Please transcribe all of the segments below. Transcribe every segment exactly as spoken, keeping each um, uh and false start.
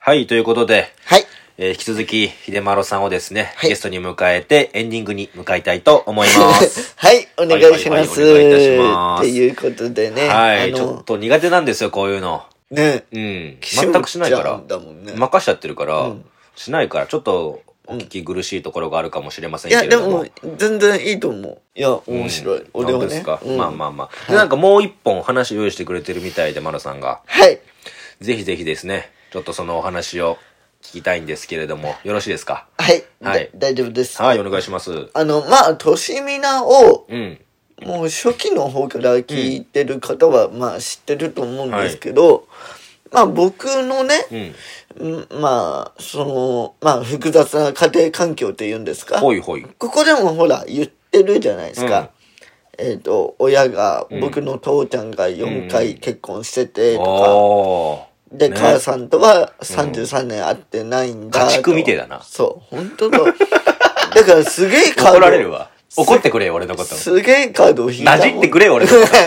はい、ということで、 はい。 えー、引き続き、秀丸さんをですね、 はいゲストに迎えて、エンディングに向かいたいと思います。 はい、お願いします。 はいはいはい、お願いいたします。 っていうことでね。 はい、 あのちょっと苦手なんですよ、こういうの。 ね。 うん。全くしないから。 だもんね、 任しちゃってるから、 うん、 しないから、ちょっと、お聞き苦しいところがあるかもしれませんけれども。 いや、でも、全然いいと思う。いや、面白い。うん、俺はね。 ですか、 うん、 まあまあまあ。はい、で、なんかもう一本話用意してくれてるみたいで、丸さんが。 はい。 ぜひぜひですね、ちょっとそのお話を聞きたいんですけれども、よろしいですか？ はい。 はい。 大丈夫です。 はい、お願いします。 あの、まあ、としみなを、 うん。 もう初期の方から聞いてる方は、うん、まあ知ってると思うんですけど、はい、まあ僕のね、うん、まあ、その、まあ複雑な家庭環境っていうんですか。 ほいほい。 ここでもほら言ってるじゃないですか。うん、えっと、親が、うん、僕の父ちゃんがよんかい結婚しててとか、うんで、ね、母さんとはさんじゅうさんねん会ってないんだと。 家畜みてえだな。 そう、本当だ。だからすげえカード。 怒られるわ。怒ってくれよ、俺のこと。 すげえカードを引いた。 なじってくれよ、俺のこと。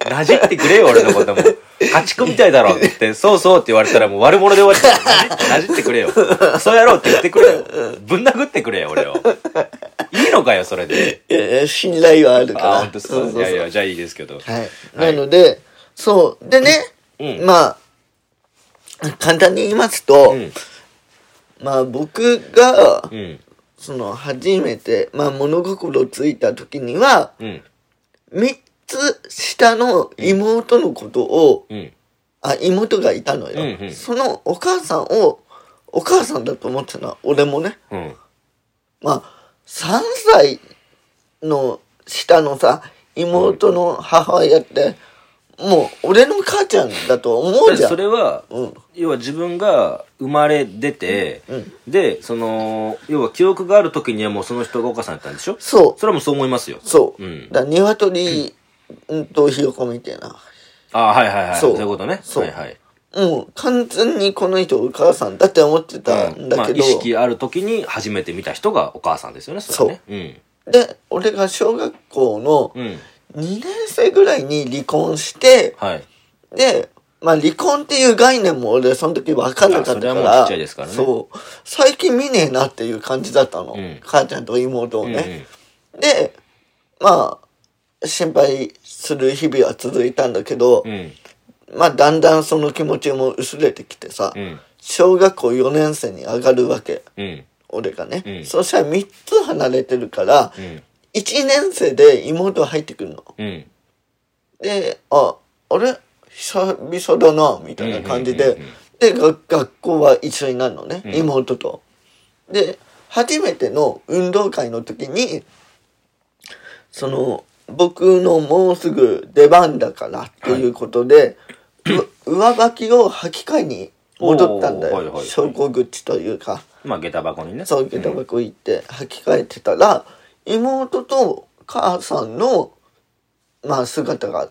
なじってくれよ、俺のことも。家畜みたいだろって、そうそうって言われたらもう悪者で終わっちゃう。なじってくれよ。そうやろうって言ってくれよ。ぶん殴ってくれよ、俺を。いいのかよ、それで。 いやいや、信頼はあるから。 あ、本当そう。いやいや、じゃあいいですけど。 はい。なので、そう。でね、うん、まあ、簡単に言いますと、うん、まあ僕が、うん、その初めて、まあ物心ついた時には、うん、みっつ下の妹のことを、うん、あ、妹がいたのよ、うんうん。そのお母さんを、お母さんだと思ってたの、俺もね。うん、まあ、さんさいの下のさ、妹の母親って、もう俺の母ちゃんだと思うじゃん。 それは、うん、要は自分が生まれ出て、うん、でその要は記憶がある時にはもうその人がお母さんだったんでしょ。 そう。 それはもうそう思いますよ。 そう。うん、だから鶏、うん、とひよこみたいな。 ああ、はいはいはい。そう、そういうことね。 そう。 はいはい。 もう完全にこの人お母さんだって思ってたんだけど、うん、まあ、意識ある時に初めて見た人がお母さんですよね。それはね。 そう。うん、で俺が小学校の、うんにねん生ぐらいに離婚して、はい、で、まあ離婚っていう概念も俺その時分かんなかったから、それはもうちっちゃいですからね。そう。最近見ねえなっていう感じだったの。うん、母ちゃんと妹をね。うんうん、で、まあ、心配する日々は続いたんだけど、うん、まあだんだんその気持ちも薄れてきてさ、うん、小学校よねん生に上がるわけ。うん、俺がね、うん。そしたらみっつ離れてるから、うんいちねん生で妹入ってくるの。うん、で、あ、あれ久々だな、みたいな感じで。で、学校は一緒になるのね、うん、妹と。で、初めての運動会の時に、その、僕のもうすぐ出番だからっていうことで、はい、上履きを履き替えに戻ったんだよ。はいはいはい、昇降口というか。 まあ、下駄箱にね。 そう、下駄箱行って履き替えてたら、うん、妹と母さんの、まあ、姿があって、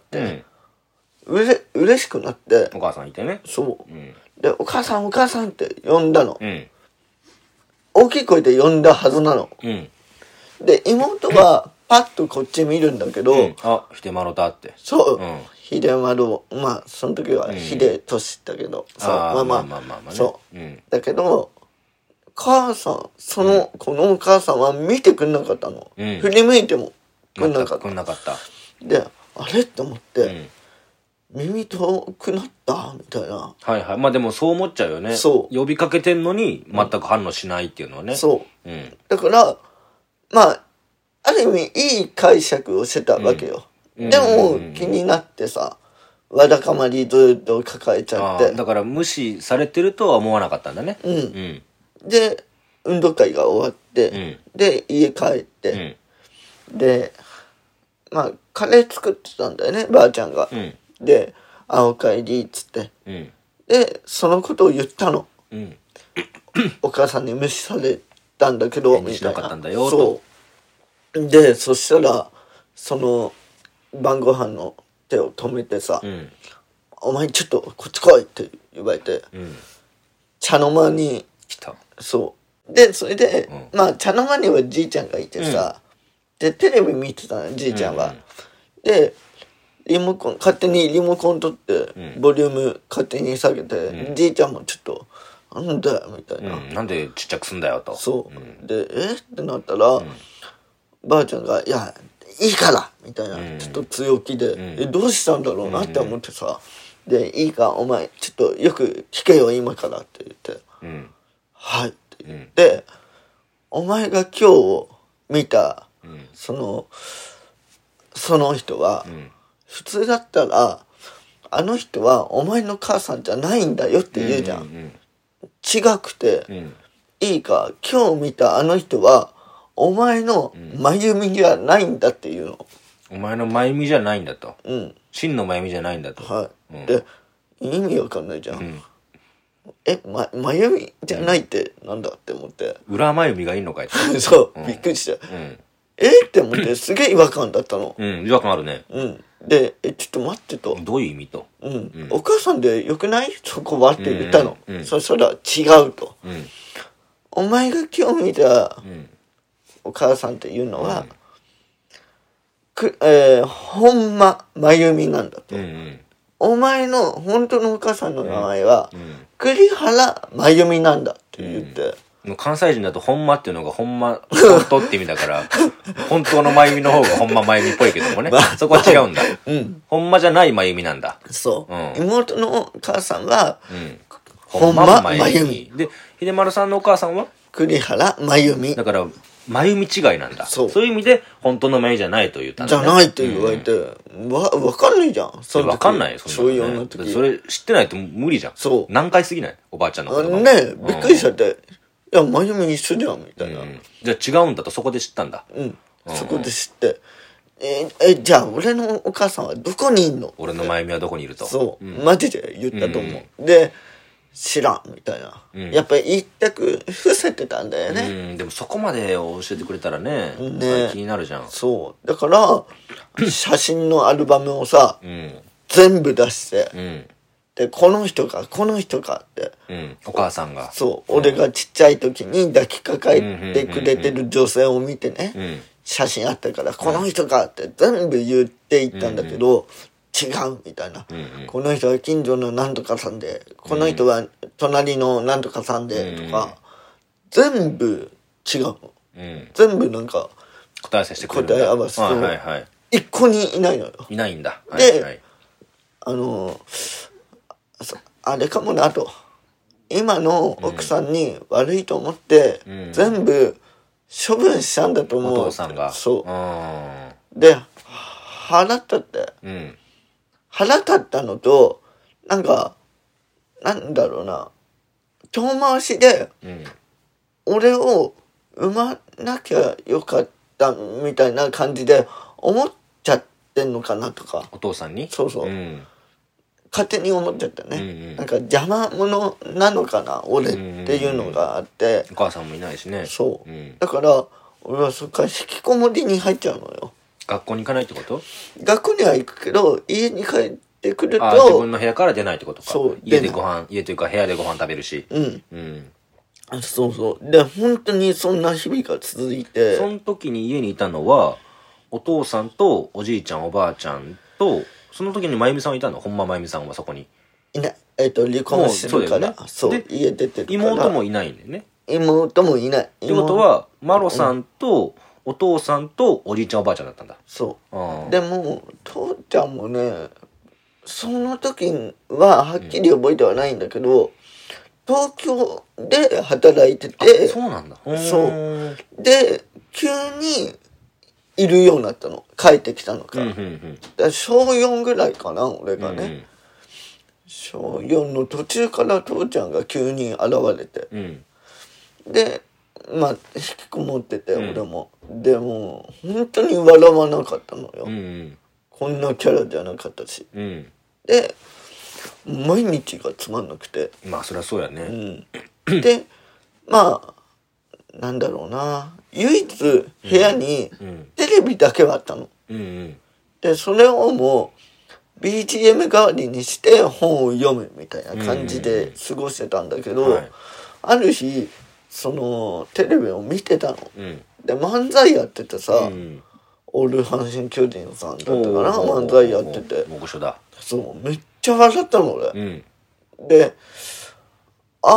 うん、うれ嬉しくなって。 お母さんいてね。 そう。うん、で、お母さんお母さんって呼んだの。うん、大きい声で呼んだはずなの。うん、で、妹はパッとこっち見るんだけど。うん、 あ、秀丸だって。 そう。うん、秀丸を、まあ、その時は秀俊だけど。うん、そう。まあまあ、まあまあまあ、ね、そう、うん。だけど、母さん、その、うん、このお母さんは見てくんなかったの。うん、振り向いてもくんなかった。 くんなかった。 で、あれって思って、うん、耳遠くなったみたいな。 はいはい。まあでもそう思っちゃうよね。そう。呼びかけてんのに全く反応しないっていうのはね。 そう。うん、だから、まあ、ある意味いい解釈をしてたわけよ。うん、でも、気になってさ、わだかまりずっと抱えちゃって。 だから無視されてるとは思わなかったんだね。 うん。うんで、運動会が終わって、うん、で、家帰って、うん、で、まあ、カレー作ってたんだよね、ばあちゃんが。うん、で、あ、おかえり、っつって、うん。で、そのことを言ったの。うん、お母さんに無視されたんだけど、みたいな。 しなかったんだよ、 そう。で、そしたら、その、晩ご飯の手を止めてさ、うん、お前ちょっとこっち来いって言われて、うん、茶の間に、 来た。 そう。で、それで、うん、まあ、茶の間にはじいちゃんがいてさ、うん、で、テレビ見てたの、じいちゃんは。うんうん、で、リモコン、勝手にリモコン取って、ボリューム勝手に下げて、うん、じいちゃんもちょっと、 なんだよみたいな、 うん、なんでちっちゃくすんだよと。 そう、うん、でえってなったら、うん、ばあちゃんが「いやいいから」みたいな、うん、ちょっと強気で、うん、えどうしたんだろうなって思ってさ、うん、で「いいかお前ちょっとよく聞けよ今から」って言って「うん、はい」って言って、うん、お前が今日見た、うん、そのその人は、うん、普通だったらあの人はお前の母さんじゃないんだよって言うじゃん、うんうんうん、違くて、うん、いいか今日見たあの人はお前の真由美じゃないんだっていうの、 うん、お前の真由美じゃないんだと、うん、真の真由美じゃないんだと、 はい、うん、で意味わかんないじゃん、うん、え、ま、真由美じゃないってなんだって思って、 裏真由美がいいのかいそう、うん、びっくりした、うん、えって思ってすげえ違和感だったの、 うん、違和感あるね、 うんで、え、ちょっと待ってと。 どういう意味と。 うん。うん、お母さんでよくないそこはって言ったの。うんうん、そしたら違うと。うん、お前が今日見たお母さんっていうのは、うん、くえー、ほんま真由美なんだと、うんうん。お前の本当のお母さんの名前は、うんうん、栗原真由美なんだって言って。うん関西人だとほんまっていうのがほんま、本当って意味だから、本当の真由美の方がほんま真由美っぽいけどもね。まあ、そこは違うんだ、うん。ほんまじゃない真由美なんだ。 そう。うん、妹のお母さんは、うん、ほんま真由美。 で、秀丸さんのお母さんは栗原真由美。 だから、真由美違いなんだ。そう。そういう意味で、本当の真由じゃないと言ったんだ、 ね。じゃないって言われて、うん、わ、わかんないじゃん。 そわかんないよ、 そんな、ね。そういうような時。 それ知ってないと無理じゃん。そう。難解すぎないおばあちゃんのことねえ、びっくりしちゃって。いや、真由美一緒じゃん、みたいな、うん。 じゃあ違うんだとそこで知ったんだ。 うん。うん、そこで知って。え、え、じゃあ俺のお母さんはどこにいんの俺の真由美はどこにいると。 そう。うん、マジで言ったと思う。うん、で、知らん、みたいな。うん、やっぱり一択伏せてたんだよね。 うん。でもそこまで教えてくれたらね、ね気になるじゃん。 そう。だから、写真のアルバムをさ、うん、全部出して、うんでこの人かこの人かって、 うん、お母さんがそう、うん、俺がちっちゃい時に抱きかかえてくれてる女性を見てね、うん、写真あったからこの人かって全部言っていったんだけど、うん、違うみたいな、うんうん、この人は近所のなんとかさんでこの人は隣のなんとかさんでとか、うん、全部違うの、うん、全部なんか答え合わせしてくれるんだ答え合わせと、はいはいはい、一個にいないのよいないんだ、 はいはい、であのあれかもなと今の奥さんに悪いと思って、うん、全部処分したんだと思う。 お父さんがそうで腹立って、うん、腹立ったのとなんかなんだろうな遠回しで、うん、俺を産まなきゃよかったみたいな感じで思っちゃってんのかなとかお父さんにそうそう、うん勝手に思っちゃったね、うんうん、なんか邪魔者なのかな俺っていうのがあって、うんうんうん、 お母さんもいないしねそう、うん、だから俺はそっから引きこもりに入っちゃうのよ。 学校に行かないってこと？ 学校には行くけど家に帰ってくると自分の部屋から出ないってことか。そう家でご飯家というか部屋でご飯食べるしうん、 うん、そうそうで本当にそんな日々が続いてその時に家にいたのはお父さんとおじいちゃんおばあちゃんとその時に真由美さんいたの？本間真由美さんはそこにいない。えっと離婚してるからそう、ね、そう家出てるから妹もいないんだよね。 妹もいない。 ってことはマロさんとお父さんとおじいちゃんおばあちゃんだったんだ。 そうでも父ちゃんもねその時ははっきり覚えてはないんだけど、うん、東京で働いててそうなんだそうで急にいるようになったの帰ってきたのか、うんうんうん、だしょうよんぐらいかな俺がね、うんうん、しょうよんの途中から父ちゃんが急に現れて、うん、でまあ引きこもってて、うん、俺もでも本当に笑わなかったのよ、うんうん、こんなキャラじゃなかったし、うん、で毎日がつまんなくてまあそりゃそうやね、 うん、でまあなんだろうな唯一部屋にテレビだけはあったの、うんうん、でそれをもう ビージーエム 代わりにして本を読むみたいな感じで過ごしてたんだけど、うんうんはい、ある日そのテレビを見てたの、うん、で漫才やっててさ、うん、オール阪神巨人さんだったかな漫才やってて大御所だそうめっちゃ笑ったの俺、うん、であ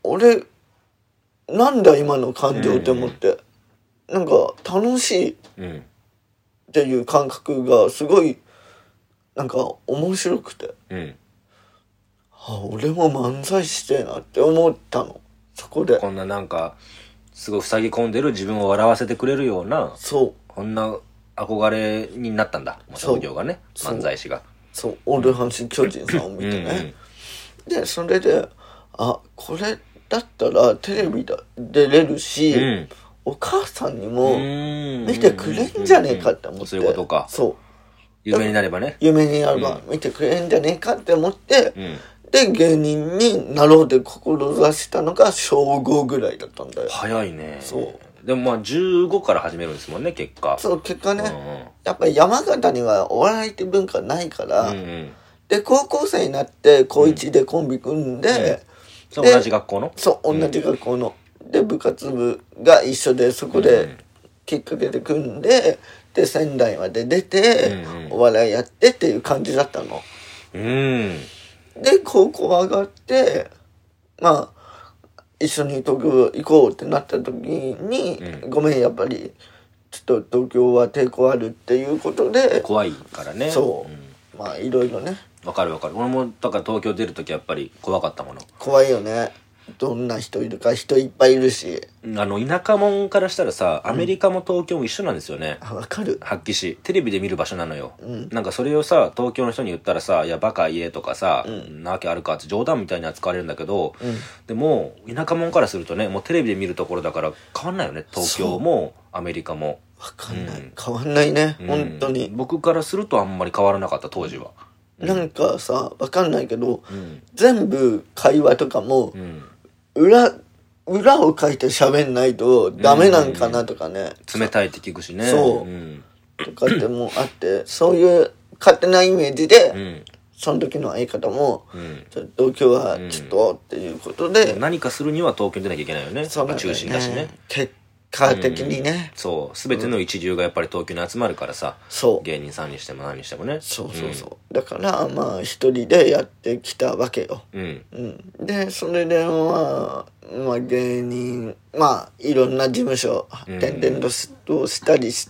俺なんだ今の感情って思って、うん、なんか楽しいっていう感覚がすごいなんか面白くて、うん、あ俺も漫才してえなって思ったの。そこでこんななんかすごい塞ぎ込んでる自分を笑わせてくれるような、 そうこんな憧れになったんだ、職業がね、漫才師が。 そう、オール阪神巨人さんを見てね、うんうん、でそれであこれだったらテレビだ出れるし、うん、お母さんにも見てくれんじゃねえかって思って、 そういうことか。 そう有名になればね、 有名になれば見てくれんじゃねえかって思って、うん、で芸人になろうって志したのが小ごぐらいだったんだよ。 早いね。 そうでもまあじゅうごから始めるんですもんね、結果。 そう結果ね、うんうん、やっぱり山形にはお笑いって文化ないから、うんうん、で高校生になって高いちでコンビ組んで、うんうんそう同じ学校のそう同じ学校の、うん、で部活部が一緒でそこできっかけで組んで、で仙台まで出て、うんうん、お笑いやってっていう感じだったの。うんで高校上がってまあ一緒に東京行こうってなった時に、うん、ごめんやっぱりちょっと東京は抵抗あるっていうことで怖いからね。 そう、うん、まあいろいろね。 わかるわかる。俺もだから東京出るときやっぱり怖かったもの。 怖いよね。どんな人いるか人いっぱいいるし。 あの田舎者からしたらさ、アメリカも東京も一緒なんですよね。 あ、わかる。 発揮しテレビで見る場所なのよ、うん、なんかそれをさ東京の人に言ったらさ、いやバカ言えとかさ、うん、なわけあるかって冗談みたいに扱われるんだけど、うん、でも田舎者からするとね、もうテレビで見るところだから変わんないよね、東京もアメリカも。 わかんない、うん、変わんないね、うん、本当に。 僕からするとあんまり変わらなかった当時は。 なんかさわかんないけど、うん、全部会話とかも、うん、裏裏を書いて喋んないとダメなんかなとかね、 うん、冷たいって聞くしね。 そう、うん、とかってもあってそういう勝手なイメージで、うん、その時の相方も、うん、ちょっと東京はちょっとっていうことで、 うん、何かするには東京に出なきゃいけないよね。そうだね、中心だしね。 結果的にね、 うん、そう全ての一流がやっぱり東京に集まるからさ、そう芸人さんにしても何にしてもね。 そうそうそう、うん、だからまあ一人でやってきたわけよ、うんうん、でそれでまあ、まあ、芸人まあいろんな事務所転々としたりして、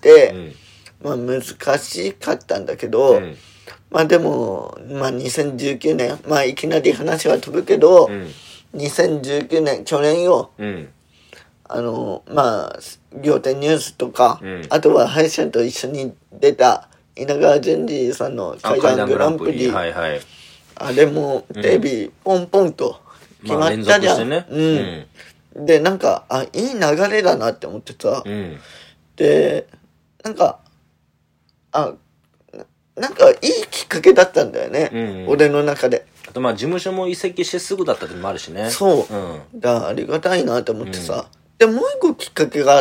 うん、まあ難しかったんだけど、うん、まあでも、まあ、にせんじゅうきゅうねんまあいきなり話は飛ぶけど、うん、にせんじゅうきゅうねん去年よ、うんあのまあ仰天ニュースとか、うん、あとは林さんと一緒に出た稲川淳二さんの怪談グランプリ、はいはい、あれもテレビポンポンと決まったじゃん、まあね、うん、でなんかあいい流れだなって思ってさ、うん、でなんかあなんかいいきっかけだったんだよね、うんうん、俺の中で。 あとまあ事務所も移籍してすぐだったってのもあるしね。 そう、うん、だからありがたいなって思ってさ、うんでもう一個きっかけがあって、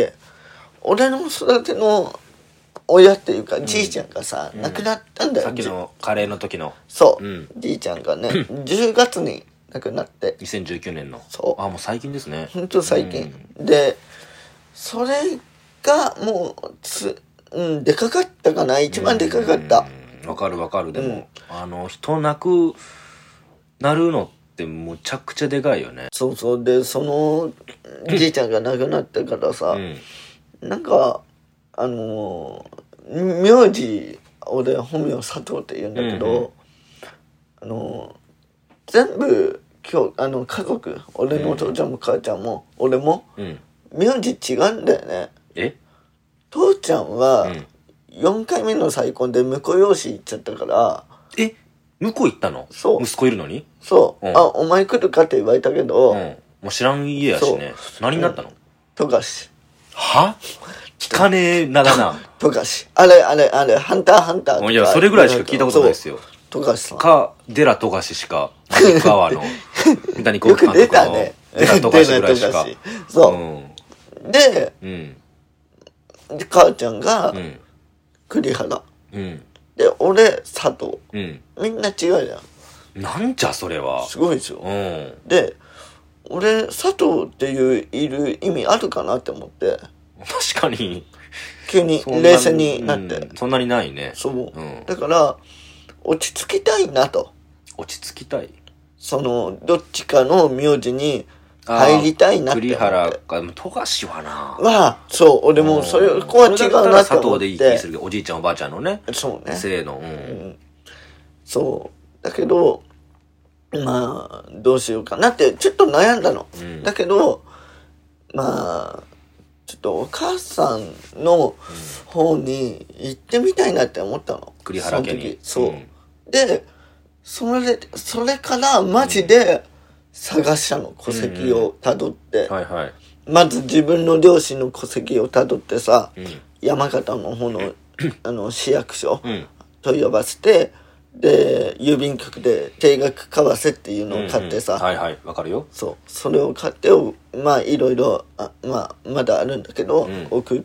うん、俺の育ての親っていうか、うん、じいちゃんがさ、うん、亡くなったんだよ。 さっきのカレーの時のそう、うん、じいちゃんがねじゅうがつに亡くなってにせんじゅうきゅうねんのそうあもう最近ですね。 ほんと最近、うん、でそれがもうつ、うん、でかかったかな一番でかかった。 わかるわかる。でも、うん、あの人亡くなるのってむちゃくちゃでかいよね。 そうそうでそのじいちゃんが亡くなってからさ、うん、なんかあの名字俺本名佐藤って言うんだけど、うんうん、あの全部今日あの家族俺のお父ちゃんも母ちゃんも、うん、俺も、うん、名字違うんだよね。 え父ちゃんはよんかいめの再婚で婿養子行っちゃったから。 え婿行ったの？そう息子いるのに？ そう、うん、あお前来るかって言われたけど、うん、もう知らん家やしね。何になったの？ 富樫。 は？聞かねえなだな。 富樫。あれあれあれハンターハンターとか。 いやそれぐらいしか聞いたことないですよ。 富樫さん。 かデラ富樫しか。マジックアワーの三谷幸喜監督の。よく出たね。デラ富樫ぐらいしか。 そう。うん、で、うん、で母ちゃんが、うん、栗原。うん。で俺佐藤、うん、みんな違うじゃん。なんじゃそれはすごいですよ、うん、で俺佐藤っていういる意味あるかなって思って確かに急に冷静になって、 うん、そんなにないね。 そう、うん、だから落ち着きたいなと。 落ち着きたい。 そのどっちかの名字に入りたいなって思って。 栗原か、富樫はな。 まあ、そう、俺もそれ、こは違うなって思って。 佐藤でいい気するけど、おじいちゃんおばあちゃんのね。 そうね。 せーの、うん。 うん。そう。だけど、まあ、どうしようかなって、ちょっと悩んだの。うん、だけど、まあ、ちょっとお母さんの方に行ってみたいなって思ったの。 栗原家に。 そう。うん、で、それ、それからマジで探したの、戸籍をたどって。 はいはい。 まず自分の両親の戸籍をたどってさ、うん、山形の方のあの市役所問い合わせて、で、郵便局で定額為替っていうのを買ってさ、うんうん、はいはい、わかるよ。 そう、それを買って、まあいろいろ、あまあまだあるんだけど、うん、送って、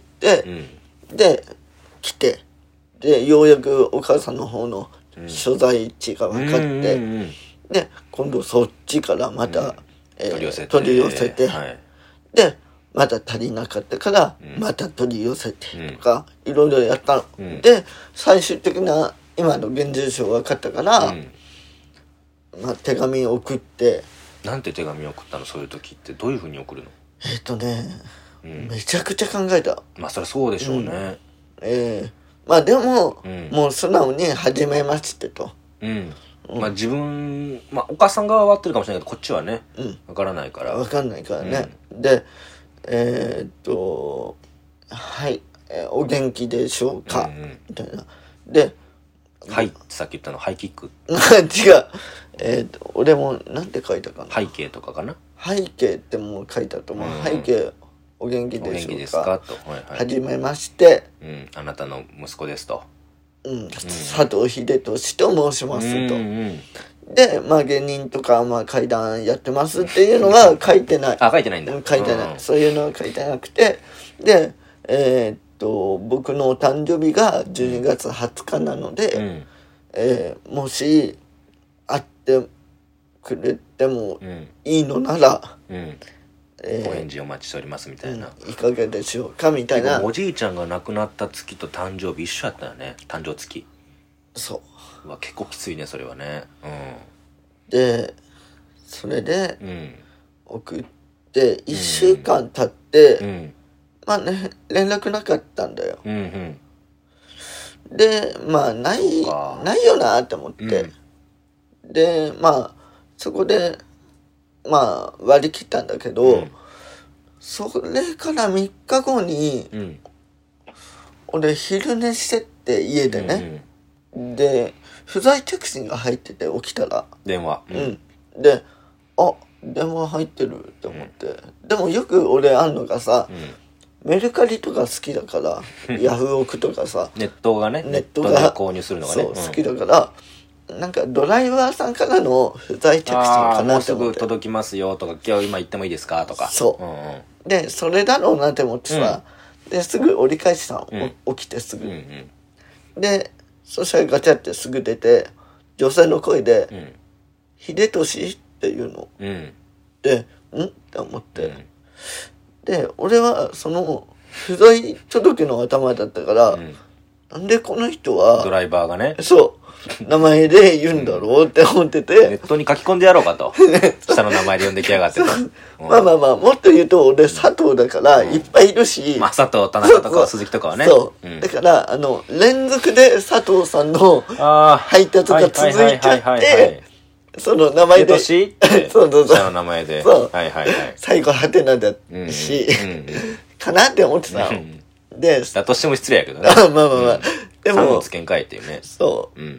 うん、で、来て、で、ようやくお母さんの方の所在地が分かって、うんうんうん、で、今度そっちからまた、うんえー、取り寄せて、取り寄せてはい、で、また足りなかったから、また取り寄せてとか、いろいろやったの、うん。で、最終的な今の現住所分かったから、うん、まあ手紙を送って。 なんて手紙を送ったの？そういう時ってどういうふうに送るの？ えっとね、うん、めちゃくちゃ考えた。 まあそりゃそうでしょうね。うん、 ええー、まあでも、うん、もう素直に初めましてと。 うんまあ自分、まあお母さん側は合ってるかもしれないけど、こっちはね、うん、分からないから。 分かんないからね。うん、で、えー、っと、はい、えー、お元気でしょうか、うんうん、みたいな。で、 はいってさっき言ったの、ハイキック。 違う。えー、っと、俺もなんて書いたかな。 背景とかかな。 背景ってもう書いたと思う。うん、背景、お元気でしょうか。お元気ですかと。はいはい。はじめまして。 うん、あなたの息子ですと。 うん、佐藤秀俊と申しますと、うんうん、でまあ芸人とか、まあ、怪談やってますっていうのは書いてないあ書いてないんだ書いてない、うん、そういうのは書いてなくてでえー、っと僕のお誕生日がじゅうにがつはつかなので、うんえー、もし会ってくれてもいいのなら、うんうんえー、お返事お待ちしておりますみたいな、 うん、いかがでしょうかみたいな。 おじいちゃんが亡くなった月と誕生日一緒やったよね。誕生月。 そううわ結構きついねそれはね。 うんでそれで、うん、送っていっしゅうかん経って、うん、まあね連絡なかったんだよ、うんうん、でまあないないよなって思って、うん、でまあそこでまあ割り切ったんだけど、うん、それからみっかごに、うん、俺昼寝してって家でね、うんうん、で不在着信が入ってて起きたら電話、 うん、うん、であ電話入ってるって思って、うん、でもよく俺あんのがさ、うん、メルカリとか好きだからヤフオクとかさネットがねネットが購入するのがねそう、うん、好きだからなんかドライバーさんからの不在着信かなって思って、 もうすぐ届きますよとか今日今行ってもいいですかとかそう、うんうん、でそれだろうなって思ってさ、うん、ですぐ折り返したの、うん、起きてすぐ、うんうん、でそしたらガチャってすぐ出て女性の声で「うん、秀俊?」って言うの、うん、で「ん?」って思って、うん、で俺はその不在届の頭だったから、うん、なんでこの人はドライバーがねそう名前で言うんだろうって思ってて、 ネットに書き込んでやろうかと下の名前で呼んできやがってと、 うん、まあまあまあもっと言うと俺佐藤だからいっぱいいるし、 うん、まあ佐藤田中とか鈴木とかはねそう、うん、だからあの連続で佐藤さんの配達が続いちゃってその名前でそうそうそう下の名前でそう、はいはいはい、最後ハテナだし、うんうん、かなって思ってたの、うんでだとしても失礼やけどねまあまあまあ、うん、でもさんのつけんかいっていうねそう、うん、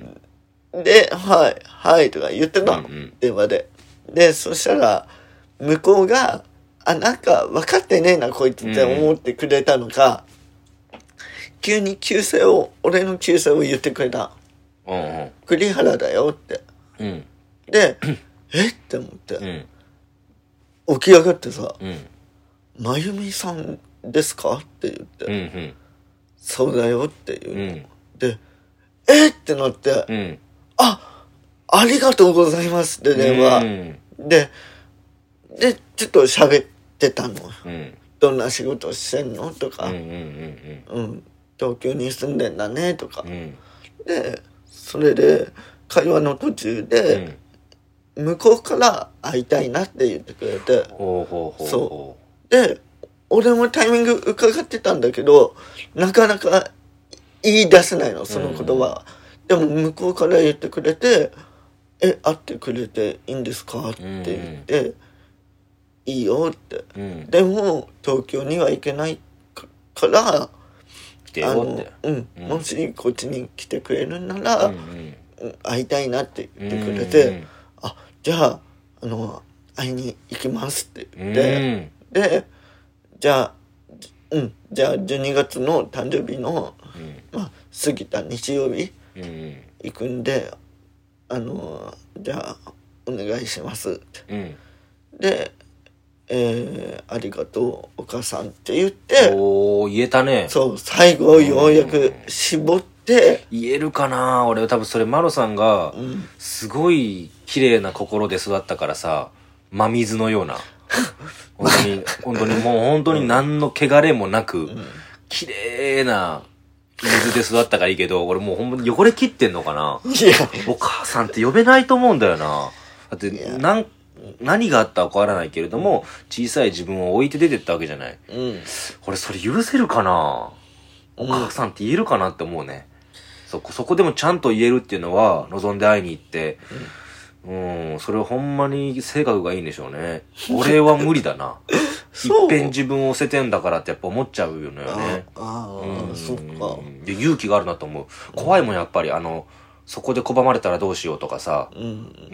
で「はいはい」とか言ってたの、うんうん、電話ででそしたら向こうがあなんか分かってねえなこいつって思ってくれたのか、うん、急に旧姓を俺の旧姓を言ってくれた、うんうん、栗原だよって、うん、でえって思って、うん、起き上がってさ、うん、真由美さんですかって言って、うんうん、そうだよって言うの、うん、でえー、ってなって、うん、あありがとうございますって電話、うん、ででちょっと喋ってたの、うん、どんな仕事してんのとか、うんうんうんうん、東京に住んでんだねとか、うん、でそれで会話の途中で、うん、 向こうから会いたいなって言ってくれて、 ほうほうほうほう。 そうで俺もタイミング伺ってたんだけどなかなか言い出せないのその言葉は、うんうん、でも向こうから言ってくれてえ会ってくれていいんですかって言って、うんうん、いいよって、うん、でも東京には行けないから来てよって、 うん、うん、もしこっちに来てくれるなら、うんうん、会いたいなって言ってくれて、うんうん、あじゃああの会いに行きますって言って、うん、でじゃあうんじゃあじゅうにがつの誕生日の、うんまあ、過ぎた日曜日、うん、行くんであのじゃあお願いしますって、うん、で、えー、ありがとうお母さんって言っておー言えたねそう最後ようやく絞って言えるかな俺は多分それマロさんがすごい綺麗な心で育ったからさ真水のような本当に本当にもう本当に何の汚れもなく、うん、綺麗な水で育ったからいいけど俺もうほんまに汚れ切ってんのかないやお母さんって呼べないと思うんだよなだってなん何があったか分からないけれども小さい自分を置いて出てったわけじゃない、うん、俺それ許せるかなお母さんって言えるかなって思うね、うん、そこそこでもちゃんと言えるっていうのは望んで会いに行って、うん、うん、それはほんまに性格がいいんでしょうね俺は無理だないっぺん自分を捨ててんだからってやっぱ思っちゃうよねああ、うん、そっかで勇気があるなと思う怖いもんやっぱりあのそこで拒まれたらどうしようとかさ、うんうん、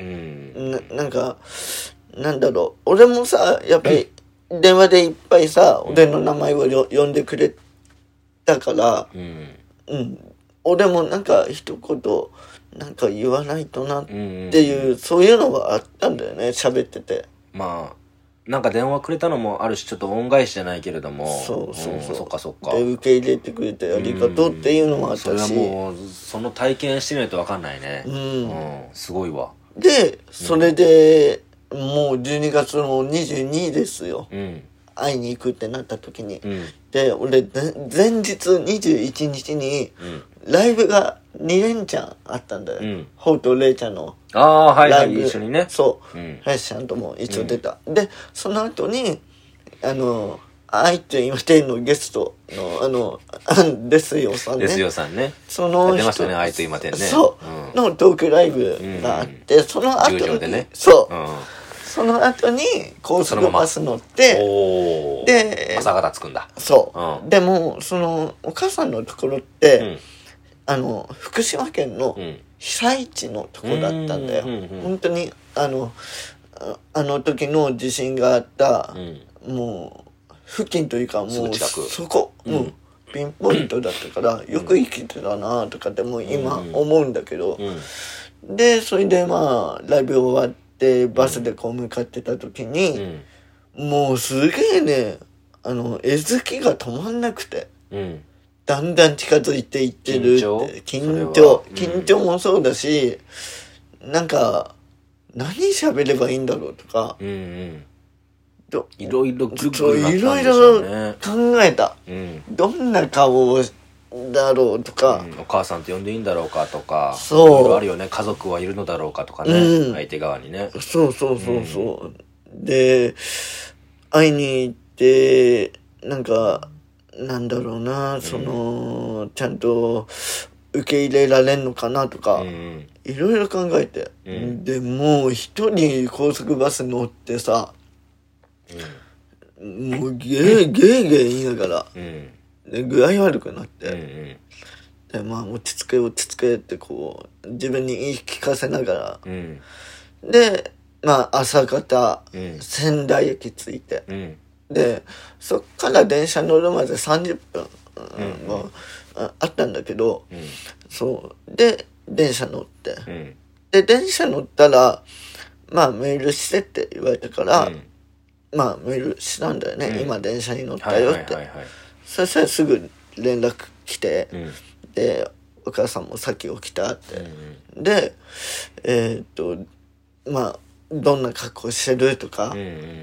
な, なんかなんだろう俺もさやっぱり電話でいっぱいさ、うん、俺の名前をよ呼んでくれたから、うんうん、俺もなんか一言なんか言わないとなっていう、うんうん、そういうのがあったんだよね喋っててまあなんか電話くれたのもあるしちょっと恩返しじゃないけれどもそうそうそう、うん、 そっかそっかで受け入れてくれてありがとうっていうのもあったしそれはもうその体験してみないと分かんないねうん、うん、すごいわでそれで、うん、もうじゅうにがつのにじゅうにですよ、うん、会いに行くってなった時に、うん、で俺前日にじゅういちにちにライブがに連チャンあったんだよ、うん、ホウとレイちゃんのああはいはい一緒にねそう、うん、レイちゃんとも一緒出た、うん、でその後にあの愛って今天のゲストのあのですよさんねですよさんねその出ましたね愛と今天ねそう、うん、のトークライブがあって、うん、その後にで、ね、そう、うん、その後に高速バス乗っておで朝方着くんだそう、うん、でもそのお母さんのところって、うんあの福島県の被災地のとこだったんだよ、うん、本当にあのあの時の地震があった、うん、もう付近というかもうそこ、うん、ピンポイントだったからよく生きてたなとかでも今思うんだけど、うん、でそれでまあライブ終わってバスでこう向かってた時に、うん、もうすげえねあの絵好きが止まんなくて、うんだんだん近づいていってるって緊張緊張もそうだし、うん、なんか何喋ればいいんだろうとか、うんうん、 どいろいろグッグなったんでしょうね。いろいろ考えた、うん、どんな顔だろうとか、 うん、お母さんって呼んでいいんだろうかとかそういろいろあるよね家族はいるのだろうかとかね、うん、相手側にねそうそうそうそう、うん、で会いに行ってなんかなんだろうな、その、うん、ちゃんと受け入れられんのかなとか、いろいろ考えて、うん、でもう一人高速バス乗ってさ、うん、もうゲーゲーゲー言いながら、うん、で具合悪くなって、うんうん、でまあ落ち着け落ち着けってこう自分に言い聞かせながら、うん、でまあ朝方、うん、仙台駅着いて、うんでそっから電車乗るまでさんじゅっぷん、うんうん、あ, あったんだけど、うん、そうで電車乗って、うん、で電車乗ったらまあメールしてって言われたから、うん、まあメールしたんだよね、うん、今電車に乗ったよって、はいはいはいはい、そしたらすぐ連絡来て、うん、でお母さんもさっき起きたって、うん、でえー、っとまあどんな格好してるとか、うんうん、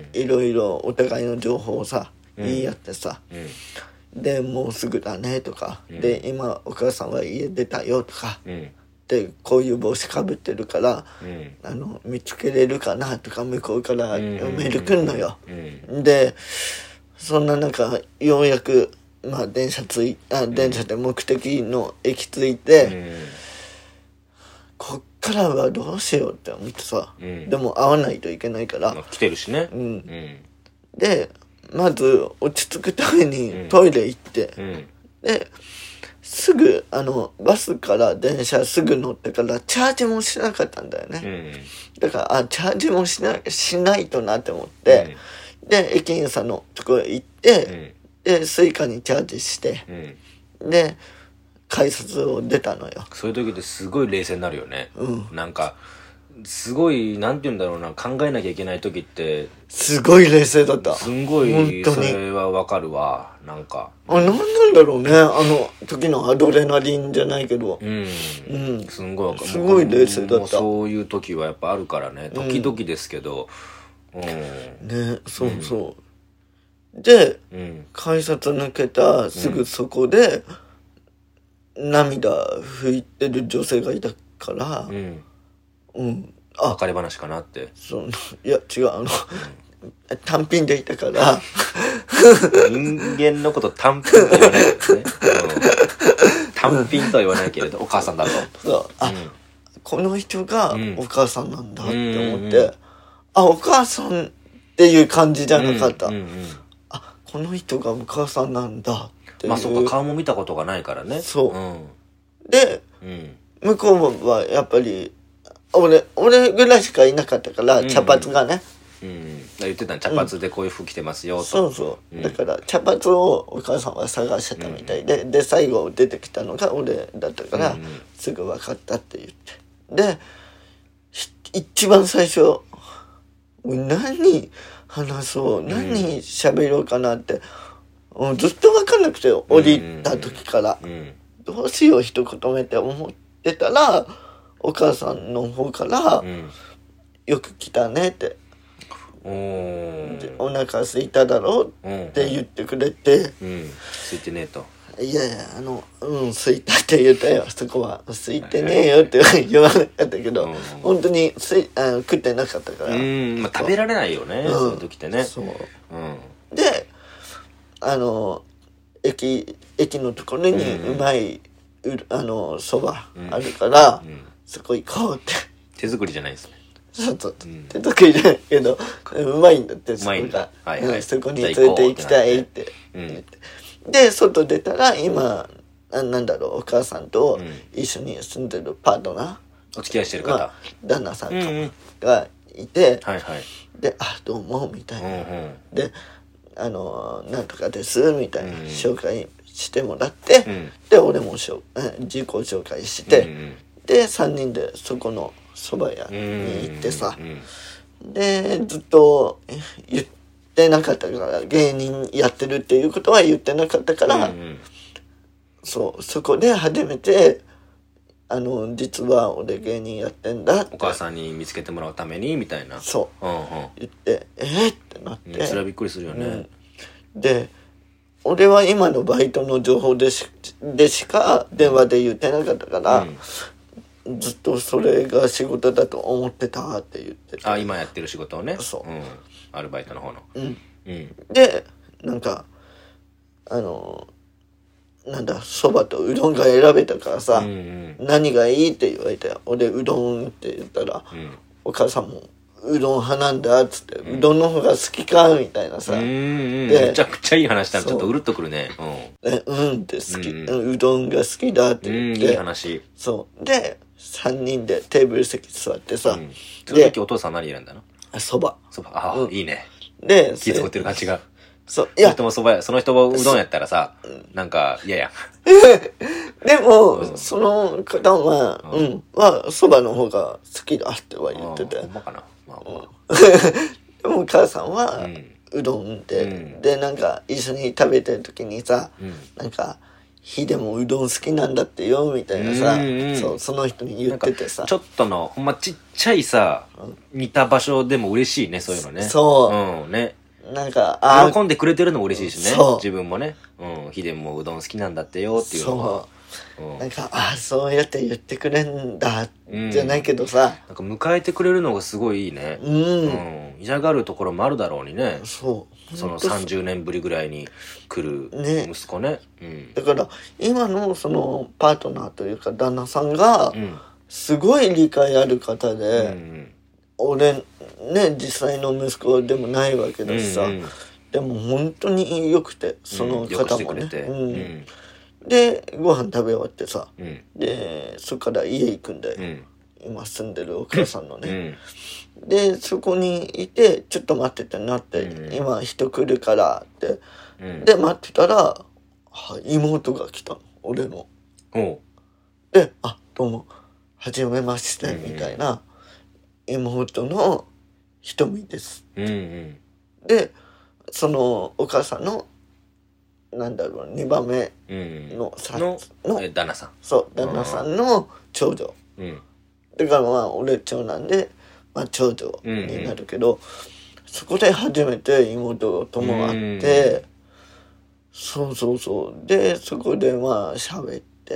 いろいろお互いの情報をさ、うん、言い合ってさ、うん、でもうすぐだねとか、うん、で今お母さんは家出たよとか、うん、 でこういう帽子かぶってるから、 うん、 あの見つけれるかなとか向こうからメール来んのよ、 うん、 でそんな中ようやく、まあ、電車ついあ電車で目的の駅着いて、うん、こっからはどうしようって思ってさ、うん、でも会わないといけないから、 来てるしね、 うんうん、でまず落ち着くためにトイレ行って、 うんうん、 ですぐあのバスから電車すぐ乗ってからチャージもしなかったんだよね、 うん、 だからあチャージもしな、しないとなって思って、うん、で駅員さんのところへ行って、うん、でスイカにチャージして、うん、で改札を出たのよ。 そういう時ってすごい冷静になるよね、 うん、 なんかすごいなんて言うんだろうな、考えなきゃいけない時ってすごい冷静だった。 すんごいそれはわかるわ。なんかあ、なんなんだろうね、あの時のアドレナリンじゃないけど、 うん、うん、すんごいわかる。 すごい冷静だった。 そういう時はやっぱあるからね、時々ですけど、うん、うん、 ね、そうそう、うん、で、うん、改札抜けたすぐそこで、うん、涙拭いてる女性がいたから、うん、うん、 あ、別れ話かなって。 そう、いや違う、あの、うん、単品でいたから人間のこと単品と言わないですね、うん、単品とは言わないけれどお母さんだと。 そう、あ、うん、この人がお母さんなんだって思って、うんうんうん、あ、お母さんっていう感じじゃなかった、うんうんうん、あ、この人がお母さんなんだっていう。 まあそうか、顔も見たことがないからね。 そう、うん、で、うん、向こうはやっぱり俺俺ぐらいしかいなかったから、うんうん、茶髪がね、 うん、言ってたの、茶髪でこういう服着てますよ、うん、 そうそう、うん、だから茶髪をお母さんは探してたみたいで、うん、で最後出てきたのが俺だったから、うん、すぐ分かったって言って、で一番最初何話そう、何喋ろうかなって、うん、ずっと分かんなくて降りた時から、うんうんうん、どうしよう一言目って思ってたらお母さんの方から、うん、よく来たねって、お腹空いただろうって言ってくれて、 うんうん、空いてねえと。 いやいや、あの、うん、空いたって言ったよ。そこは空いてねえよって言わなかったけど、うん、本当にすいあ食ってなかったから。 うん、まあ、食べられないよね、うん、そういう時ってね。そう、 うん、で、あの駅駅のところにうまい、うん、あのそばあるから、うんうん、そこ行こうって。 手作りじゃないですね。 そうそう、うん、手作りじゃないけどうまいんだって、そこが、はいはい、そこに連れて行きたいって言って、うん、で外出たら今なんだろう、お母さんと一緒に住んでるパートナー、 お付き合いしてる方、まあ、 旦那さんかもがいて、 はいはい、 で、あ、どうもみたいな、うんうん、で、あのなんとかですみたいな、うん、紹介してもらって、うん、で俺もしょ自己紹介して、うんうん、でさんにんでそこの蕎麦屋に行ってさ、うんうん、でずっと言ってなかったから、芸人やってるっていうことは言ってなかったから、うんうん、そうそこで初めてあの実は俺芸人やってんだって、 お母さんに見つけてもらうためにみたいな、 そう、うんうん、言ってえー、ってなって、 うん、それはびっくりするよね、 うん、で俺は今のバイトの情報で し, でしか電話で言ってなかったから、うん、ずっとそれが仕事だと思ってたって言ってて、 あ、今やってる仕事をね、 そう、うん、 アルバイトの方の、 うんうん、でなんかあのなんだ、そばとうどんが選べたからさ、うんうん、何がいいって言われて、俺うどんって言ったら、うん、お母さんもうどん派なんだっつって、うん、うどんの方が好きかみたいなさ、 うんうん、でめちゃくちゃいい話したらちょっとうるっとくるね、 うん、えうんって好き、うん、うどんが好きだって言って、 うん、いい話。 そうでさんにんでテーブル席座ってさ、うん、 その時お父さん何選んだの？ そば。 そば、ああ、うん、いいね。 で気使ってる感じが。 そう、 いや、その人もそばや、その人もうどんやったらさ、なんか嫌や。 でも、うん、その方は、うん、うん、は、そばの方が好きだっては言ってて。 ほんまかな。まあまあ、でもお母さんは、うん、うどんで、うん、で、なんか一緒に食べてる時にさ、うん、なんか、火でもうどん好きなんだってよ、みたいなさ、うんうん、そう、その人に言っててさ。 ちょっとの、ほんまちっちゃいさ、似た場所でも嬉しいね、そういうのね。 そう。うん、ね。 なんか、あ喜んでくれてるのも嬉しいしね。自分もね。うん。ヒデもうどん好きなんだってよっていうのは。 うん、 なんかあそうやって言ってくれんだ、うん、じゃないけどさ、 なんか迎えてくれるのがすごいいいね。 うん、うん、 嫌がるところもあるだろうにね。 そうそのさんじゅうねんぶりぐらいに来る息子ね、ね、うん、 だから今のそのパートナーというか旦那さんがすごい理解ある方で、うんうん、俺ね実際の息子でもないわけだしさ、うんうん、でも本当に良くてその方もね、うんうん、でご飯食べ終わってさ、うん、でそこから家行くんだよ、うん、今住んでるお母さんのね、うん、でそこにいてちょっと待っててなって、うん、今人来るからって、うん、で待ってたら妹が来たの俺の。であどうもはじめまして、うん、みたいな妹のひとみです、うんうん、でそのお母さんのなんだろうにばんめのさ、 うん、の, の旦那さんそう旦那さんの長女、うん、だからまあ俺長男で、まあ、長女になるけど、うんうん、そこで初めて妹とも会って、うん、そうそうそうでそこでまあ喋って、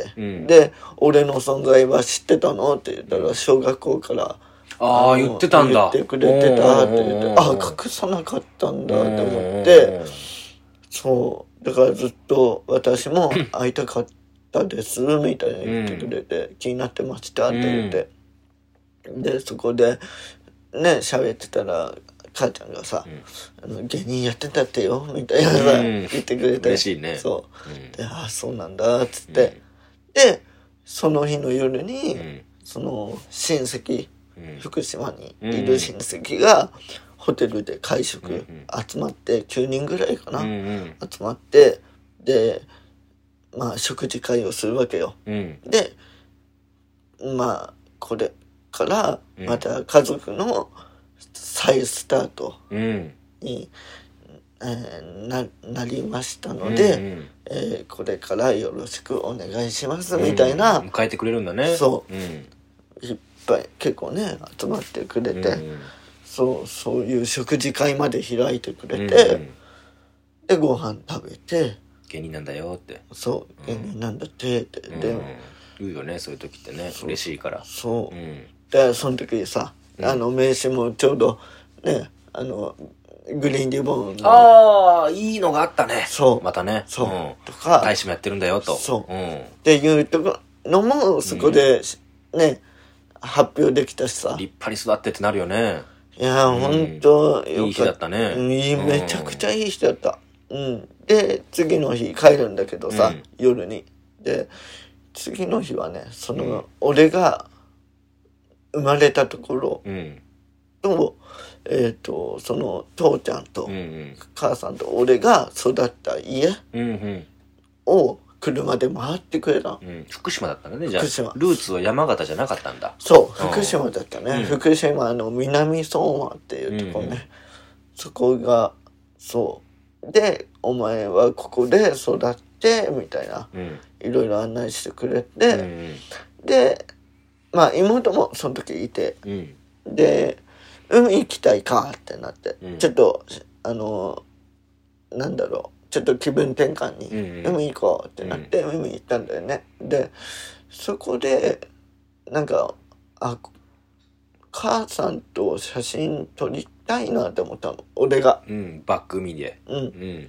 うん、で俺の存在は知ってたのって言ったら小学校からああ言ってたんだ言ってくれてたって言ってあ隠さなかったんだと思ってそうだからずっと私も会いたかったですみたいに言ってくれて、うん、気になってましたって言って、うん、でそこでね喋ってたら母ちゃんがさ、うん、あの芸人やってたってよみたいなさ、うん、言ってくれて嬉しいねそう、うん、でああそうなんだっつって、うん、でその日の夜に、うん、その親戚福島にいる親戚がホテルで会食集まってきゅうにんぐらいかな、うんうん、集まってでまあ食事会をするわけよ、うん、でまあこれからまた家族の再スタートに、うんえー、な, なりましたので、うんうんえー、これからよろしくお願いしますみたいな、 うん、迎えてくれるんだねそう、うん、いっぱい結構ね集まってくれて、うん、そうそういう食事会まで開いてくれて、うんうん、でご飯食べて芸人なんだよってそう芸人なんだってって、うん、で、うん、 言うよねそういう時ってね嬉しいからそう、うん、でその時さあの名刺もちょうどねあのグリーンリボンのああいいのがあったねそうまたねそう、 うん、 とか大使もやってるんだよとそう、うん、っていうとこのもそこで、うん、ね発表できたしさ立派に育ってってなるよねいやー、うん、ほんといい日だったねいいめちゃくちゃいい日だったうんで次の日帰るんだけどさ、うん、夜にで次の日はねその、うん、俺が生まれたところと、うん、えっ、ー、とその父ちゃんと、うんうん、母さんと俺が育った家を車で回ってくれた、うん、 福島だったんだねじゃあルーツは山形じゃなかったんだそう福島だったね、うん、福島の南相馬っていうとこね、うんうん、そこがそうでお前はここで育ってみたいな、うん、いろいろ案内してくれて、うんうん、でまあ妹もその時いて、うん、で海行きたいかってなって、うん、ちょっとあのなんだろうちょっと気分転換に海行こうってなって、うん、海行ったんだよねでそこでなんかあ母さんと写真撮りたいなって思ったの俺が、 うん、バック海でうん、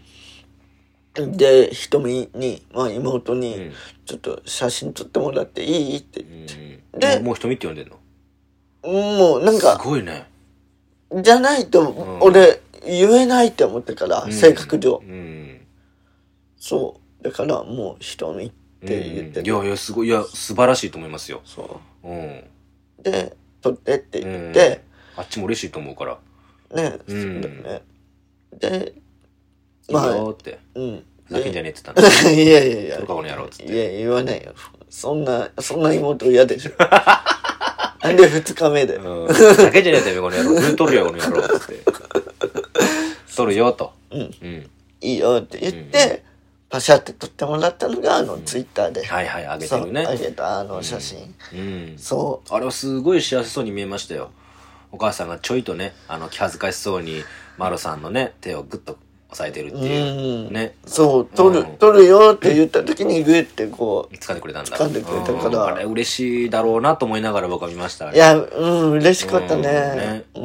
うん、で瞳に、まあ、妹にちょっと写真撮ってもらっていいって言って、 うん、でもう瞳って呼んでんのもうなんかすごいねじゃないと俺言えないって思ってから、うん、性格上、うん、そうだからもう瞳って言って、 うん、いやいやすごいいや素晴らしいと思いますよそう、 うん、 で撮ってって言って、 うん、あっちも嬉しいと思うからね、うん、そうだねでまあいいよってうんふざけんじゃねえって言ったんだいやいやいやそれかこの野郎っつっていや言わないよそんなそんな妹嫌でしょなんで二日目でうんふざけんじゃねえってこの野郎撮るよこの野郎っつって撮るよとうん、うん、いいよって言って、うん、パシャって撮ってもらったのがあの、うん、ツイッターではいはい上げてるね上げたあの写真、うんうん、そうあれはすごい幸せそうに見えましたよお母さんがちょいとねあの気恥ずかしそうにマロさんのね手をグッと抑えてるっていう。ね。 そう、取る、取るよって言った時にグーってこう。 掴んでくれたんだ。 掴んでくれたから。 あれ嬉しいだろうなと思いながら僕は見ました。 いや、うん、嬉しかったね。うん。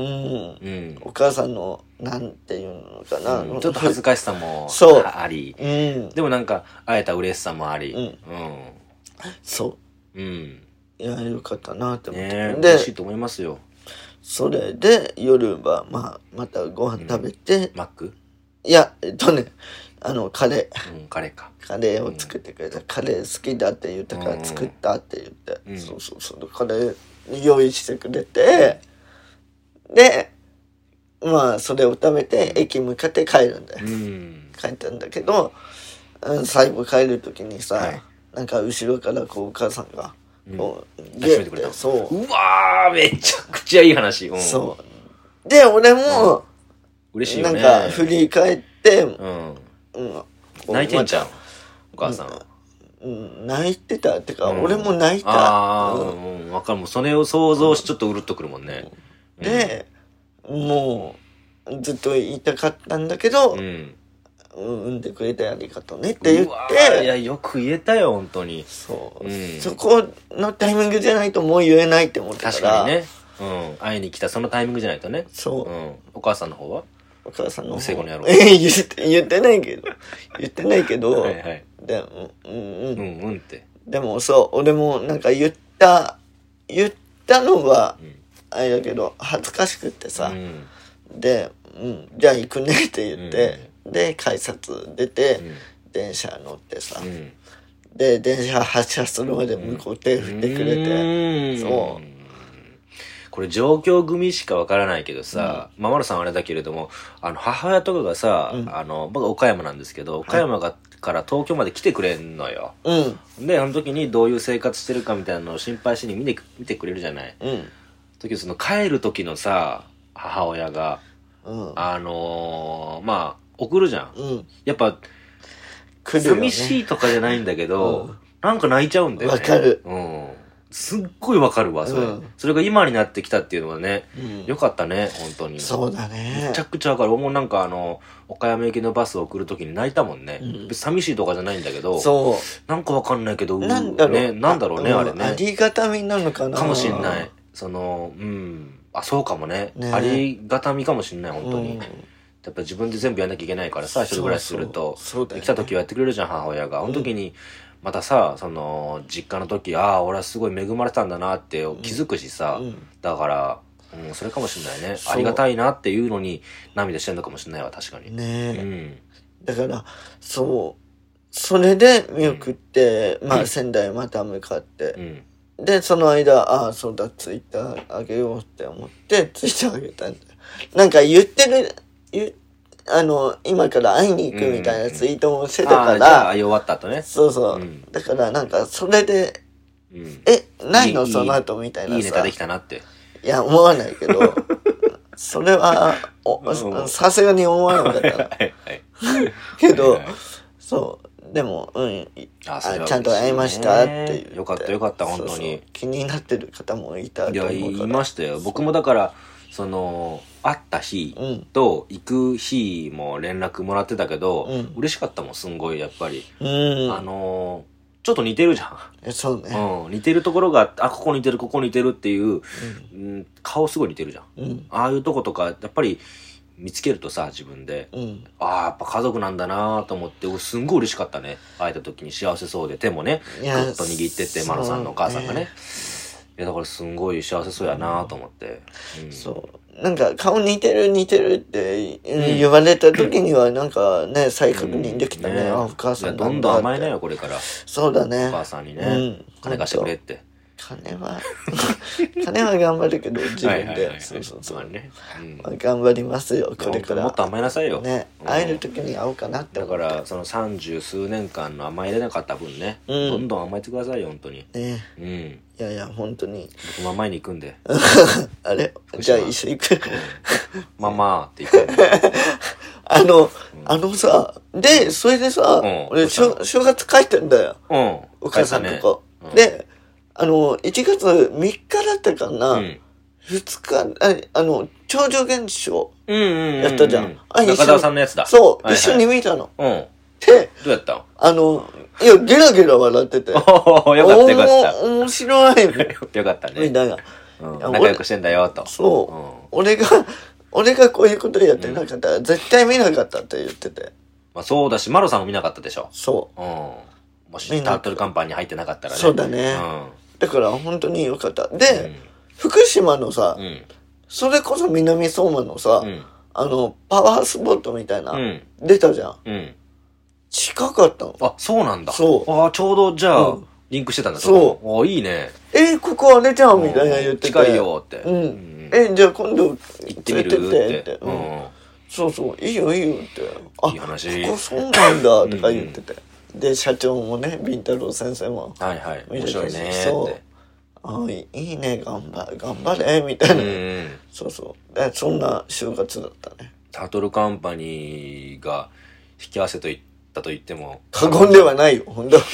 お母さんの、なんていうのかな。 ちょっと恥ずかしさもあり。でもなんか、会えた嬉しさもあり。うん。 そう。うん。いや、よかったなって思って。 嬉しいと思いますよ。 それで、夜は、まあ、またご飯食べて。 マックいや、えっとね、あの、カレー。うん、カレーか。 カレーを作ってくれた。カレー好きだって言ったから作ったって言って。そうそうそう。カレー用意してくれて、で、まあ、それを食べて、駅向かって帰るんだよ。帰ったんだけど、最後帰る時にさ、なんか後ろからこう、お母さんが、こう、 ゲッて、そう。うわー、めちゃくちゃいい話。 そう。で、俺も、 嬉しいよね。 なんか、振り返って、うん。 泣いてんじゃん、お母さん。 うん、泣いてたってか、俺も泣いた。 ああ、うん、わかる。もうそれを想像しちょっとうるっとくるもんね。 で、もう、ずっと言いたかったんだけど、うん。産んでくれてありがとうねって言って。 いや、よく言えたよ、本当に。 そう。そこのタイミングじゃないともう言えないって思ってたから。 確かにね。うん。会いに来たそのタイミングじゃないとね。 そう。 うん。お母さんの方はお母さんの方。 セゴの野郎。 え、言って、言ってないけど。言ってないけど。はいはい。でも、うんうん。 うんうんって。 でもそう、俺もなんか言った、言ったのは、あれだけど、恥ずかしくってさ。うん、で、うん、じゃあ行くねって言って、うん、で、改札出て、うん、電車乗ってさ。うん、で、電車発車するまで向こう手振ってくれて。うん、そう。 これ状況組しかわからないけどさ、うん、まあ、マルさんはあれだけれども、あの、母親とかがさ、うん、あの、僕は岡山なんですけど、岡山が、から東京まで来てくれんのよ。うん。で、あの時にどういう生活してるかみたいなのを心配しに見て、見てくれるじゃない。うん。時その帰る時のさ、母親が、うん、あのー、まあ、送るじゃん。うん。やっぱ、ね、寂しいとかじゃないんだけど、うん、なんか泣いちゃうんだよね。 わかる。 うん。すっごいわかるわ、それ、うん。それが今になってきたっていうのはね、うん、よかったね、本当に。 そうだね。 めちゃくちゃわかる。俺もなんかあの、岡山行きのバスを送るときに泣いたもんね。うん、寂しいとかじゃないんだけど、そう。なんかわかんないけど、 なんだろうね、なんだろうね、あ, あれね。 ありがたみなのかな。 かもしんない。その、うん。あ、そうかもね。ね、ありがたみかもしんない、本当に。うん、やっぱ自分で全部やんなきゃいけないからさ、一人暮らしすると。そうだよね。来た時はやってくれるじゃん、母親が。あの時に、うんまたさ、その、実家の時、ああ、俺はすごい恵まれたんだなって気づくしさ、うん、だから、うん、それかもしれないね。ありがたいなっていうのに涙してんのかもしれないわ、確かに。ねえ。うん。だから、そう、それで見送って、うん、まあ仙台また向かって、うん、で、その間、ああ、そうだ、ツイッターあげようって思って、ツイッターあげたんだよ。なんか言ってる、言って、あの、今から会いに行くみたいなツイートもしてたから。うんうん、 ああ、終わった後ね。 そうそう。うん、だからなんか、それで、うん、え、ないのその後みたいなさ。 いいネタできたなって。 いや、思わないけど、それは、さすがに思わなかった。けど、そう。でも、うん、ああちゃんと会いましたっていう。 よかったよかった、本当に。そうそう気になってる方もいたと思うから。 いや、言いましたよ。僕もだから、その、会った日と行く日も連絡もらってたけど、うん、嬉しかったもん、すんごい、やっぱり。うん、あのー、ちょっと似てるじゃん。 え、そうね。 うん。似てるところがあって、あ、ここ似てる、ここ似てるっていう、うんうん、顔すごい似てるじゃん。うん、ああいうとことか、やっぱり見つけるとさ、自分で。うん、ああ、やっぱ家族なんだなと思って、俺すんごい嬉しかったね。会えた時に幸せそうで、手もね、ぐっと握ってて、マロさんのお母さんがね。いやだからすんごい幸せそうやなと思って、 うん、そうなんか顔似てる似てるって言われた時にはなんかね再確認できたね、うん、ねあお母さんどんどん甘えなよこれからそうだねお母さんにね、うん、金貸してくれって金は金は頑張るけど自分でそうそうそう、ねうんまあ、頑張りますよこれからもっと甘えなさいよね、うん、会える時に会おうかなって思ってだからその三十数年間の甘えれなかった分ね、うん、どんどん甘えてくださいよ本当にねうんいやいや本当に僕も甘えに行くんであれじゃあ一緒行くママって行くあの、うん、あのさでそれでさ、うん、俺正月帰ってんだよ、うん、お母さんとこ、ねうん、であの、いちがつみっかだったかな、うん、ふつか、ああの、 超常現象うんうんうんうん。 やったじゃん。あ、 中澤さんのやつだ。 そう、はいはい、一緒に見たの。 うん。 で、 どうやったん？ あの、いや、ゲラゲラ笑ってて。 おー、よかったよかった。 面白い。 よかったね。 みんなが。 うん、仲良くしてんだよ、と。 そう、うん。俺が、俺がこういうことやってなかったら、絶対見なかったって言ってて。 まあそうだし、マロさんも見なかったでしょ。 そう。 うん。もし、タートルカンパニー入ってなかったらね。 そうだね。うん。だから本当によかった。で、うん、福島のさ、うん、それこそ南相馬のさ、うん、あの、パワースポットみたいな、うん、出たじゃん。うん。近かったの。 あ、そうなんだ。 そう。 ああ、ちょうどじゃあ、うん、リンクしてたんだ。 そう。 ああ、いいね。 えー、ここあれじゃんみたいな言ってて。 近いよって。 うん。うん、え、じゃあ今度、行ってみるって。うん。そうそう、いいよいいよって。あ、いい話。ここそうなんだ、とか言ってて。うん、で、社長もね、ビンタロウ先生も。 はいはい。面白いね。 そう。あ、いいね、頑張れ、頑張れ、みたいな。うん、そうそう。で、そんな就活だったね。 タートルカンパニーが引き合わせと言ったと言っても。 過言ではないよ、ほんと。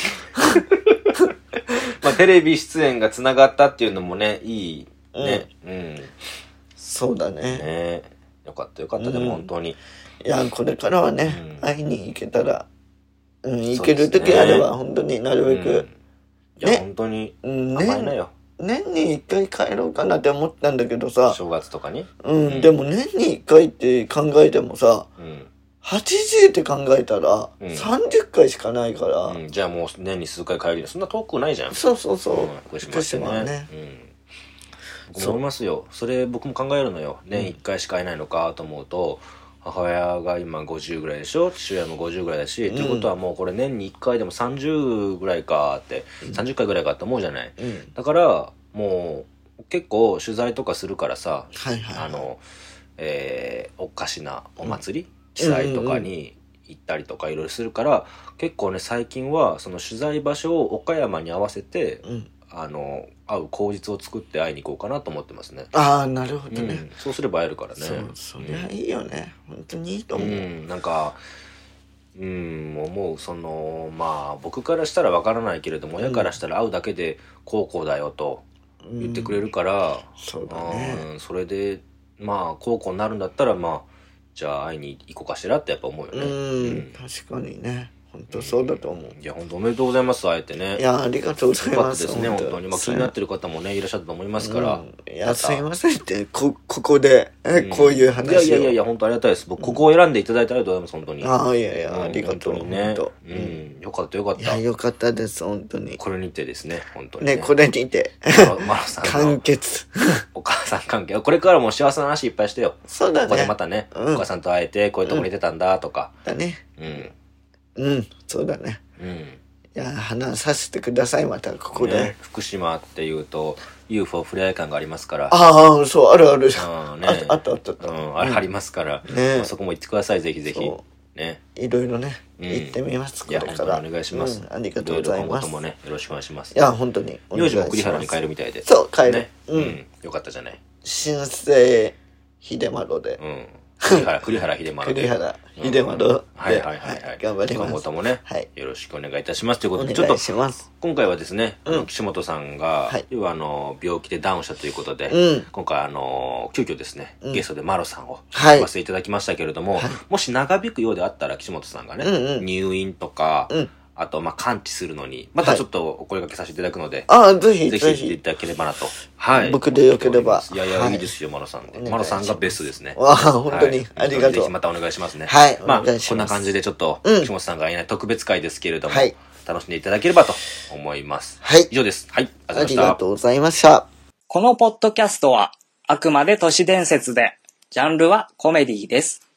まあ、テレビ出演が繋がったっていうのもね、いいね。うん。うん、 そうだね。 ね、よかったよかった、うん、でも本当に。 いや、これからはね、うん、会いに行けたら、うん、行ける時あれば、本当になるべく。うん、 いや、ね、本当に甘えなよ。 年に一回帰ろうかなって思ったんだけどさ。 正月とかに、 うん、うん、でも年に一回って考えてもさ、うん、はちじゅうって考えたら、さんじゅっかいしかないから、 うん、じゃあもう年に数回帰るよ。そんな遠くないじゃん。 そうそうそう。 福島ってね。ね、うん。僕も思いますよ。それ僕も考えるのよ。年いっかいしか会えないのかと思うと、母親が今ごじゅうぐらいでしょ、父親もごじゅうぐらいだし、うん、ってことはもうこれ年にいっかいでもさんじゅうぐらいかって、うん、さんじゅっかいぐらいかって思うじゃない、うん、だからもう結構取材とかするからさ、はいはいはい、あの、えー、おかしなお祭り、うん、地裁とかに行ったりとかいろいろするから、結構ね最近はその取材場所を岡山に合わせて、うん、あの会う口実を作って会いに行こうかなと思ってますね。 ああ、なるほどね、うん、 そうすれば会えるからね。 そう、そりゃいいよね、うん、本当にいいと思う、うん、 なんかうん思う、そのまあ僕からしたらわからないけれども、親からしたら会うだけでこうこうだよと言ってくれるから、うん、 そうだね、 うん、それでまあこうこうなるんだったら、まあじゃあ会いに行こうかしらってやっぱ思うよね。 うん、うん、確かにね、本当そうだと思う。 いや、本当おめでとうございます、会えてね。 いや、ありがとうございます。 よかったですね、本当に。まあ、気になってる方もね、いらっしゃったと思いますから。うん、 いや、すいませんって、こ、ここで、え、うん、こういう話を。 いやいやいや、本当ありがたいです。僕、ここを選んでいただいてありがとうございます、本当に。 ああ、いやいや、ありがとう。 本当にね。うん、よかったよかった。 いや、よかったです、本当に。 これにてですね、本当に。 ね、これにて。 マロさん。 完結。 お母さん関係。これからも幸せな話いっぱいしてよ。 そうだね。 ここでまたね、お母さんと会えて、こういうとこに出たんだ、とか。 だね。 うん。 うん、そうだね。うん。いや、話させてください、また、ここで。ね、 福島っていうと、ユーフォー 触れ合い感がありますから。 ああ、そう、あるある。 あ、ね、 あったあったあった。 うん、あれありますから。ね、まあ、そこも行ってください、ぜひぜひ。ね。 いろいろね、行ってみます、これから。 いや、本当にお願いします。 ありがとうございます。 今後ともね、よろしくお願いします。 いや、本当に。 名字も栗原に変えるみたいで。 そう、変える。 うん。よかったじゃない。 新生秀丸で。 うん。栗原、栗原秀丸で。 栗原秀丸で。 はいはいはいはい。 頑張ります。 今後ともね、よろしくお願いいたします。ということで、ちょっと、今回はですね、岸本さんが、要はあの、病気でダウンしたということで、今回あの、急遽ですね、ゲストでマロさんを来ていただきましたけれども、もし長引くようであったら、岸本さんがね、入院とか、あと、まあ、完治するのに、またちょっとお声掛けさせていただくので、 ああ、ぜひ、 ぜひ言っていただければなと。はい。 僕でよければ。 いやいや、いいですよ、マロさんで。マロさんがベストですね。 ああ、本当に、ありがとう。 ぜひまたお願いしますね。 はい。 まあ、こんな感じでちょっと、岸本さんがいない特別会ですけれども、楽しんでいただければと思います。 はい。 以上です。はい。 ありがとうございました。 このポッドキャストは、あくまで都市伝説で、ジャンルはコメディです。